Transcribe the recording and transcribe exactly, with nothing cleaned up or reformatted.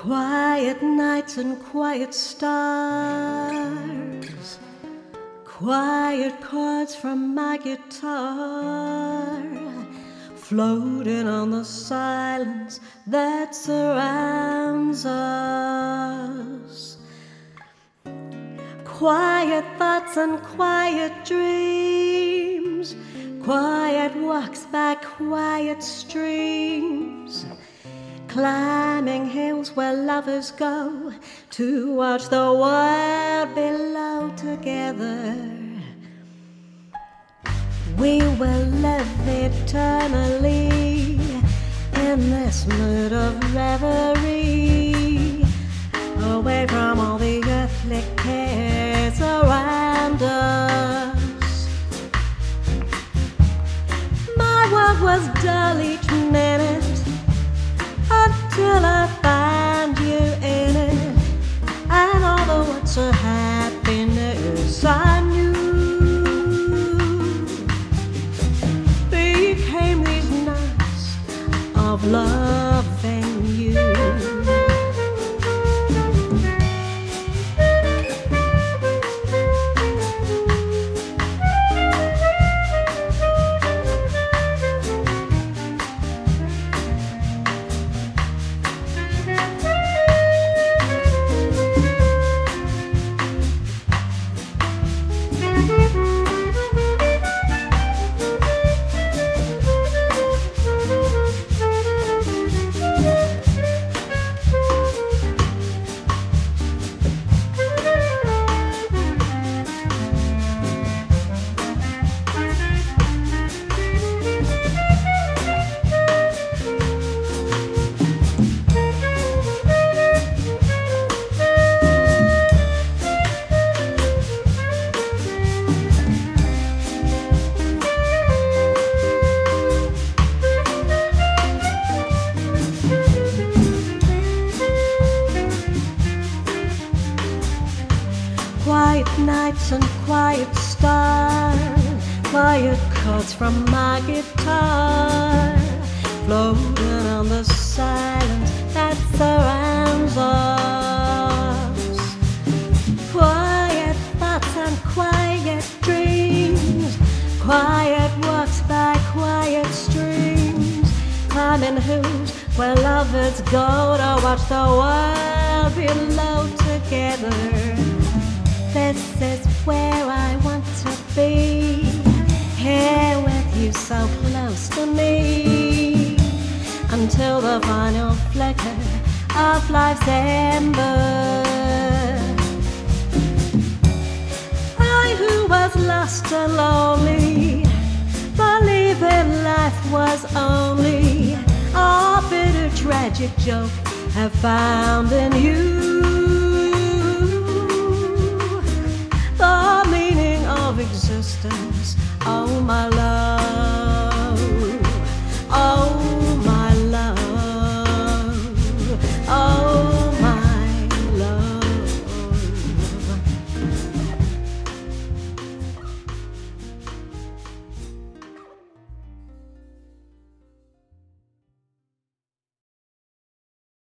Quiet nights and quiet stars, quiet chords from my guitar, floating on the silence that surrounds us. Quiet thoughts and quiet dreams, quiet walks by quiet streams, climbing hills where lovers go to watch the world below together. We will live eternally in this mood of reverie, away from all the earthly cares around us. My world was dull each minute until I find you in it, and all the words of happiness I knew became these nights of loving you. Quiet nights and quiet stars, quiet chords from my guitar, floating on the silence that surrounds us. Quiet thoughts and quiet dreams, quiet walks by quiet streams, climbing hills where lovers go to watch the world below together. This is where I want to be, here with you so close to me, until the final flicker of life's ember. I who was lost and lonely, believing life was only a bitter tragic joke, have found in you the meaning of existence, oh my love.